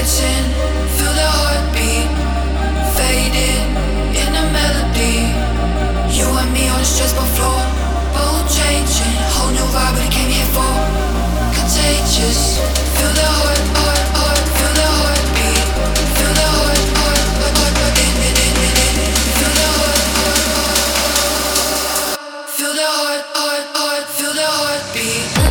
dancing, feel the heartbeat, faded in a melody. You and me on the stressful floor, both changing, whole new vibe we came here for. Contagious, feel the heart, feel the heartbeat, feel the heart, feel the heart, feel the heart, feel the heartbeat.